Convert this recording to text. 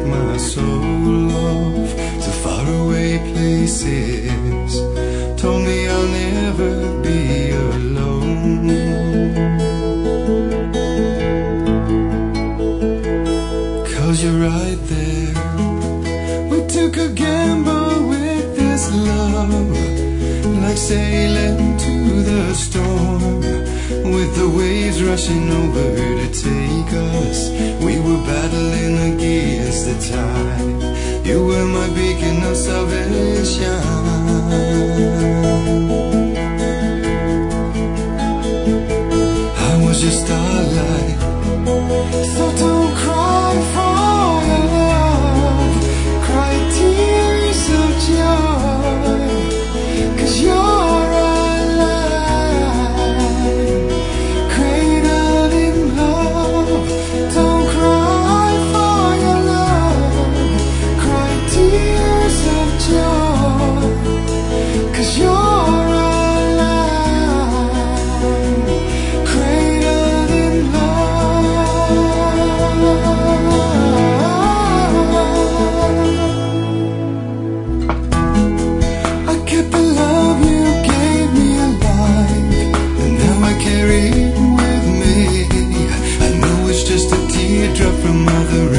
my soul off to faraway places. Told me I'll never be alone. Cause you're right there. We took a gamble with this love, like sailing to the storm, with the waves rushing over to take us. We were battling against the tide. You were my beacon of salvation. I was your starlight. So don't cry for your love, cry tears of joy, 'cause you're alive, cradled in love. Don't cry for your love, cry tears of joy, 'cause you're alive, cradled in love. I kept the love you gave me alive, and now I carry it with me. I know it's just a teardrop from Mother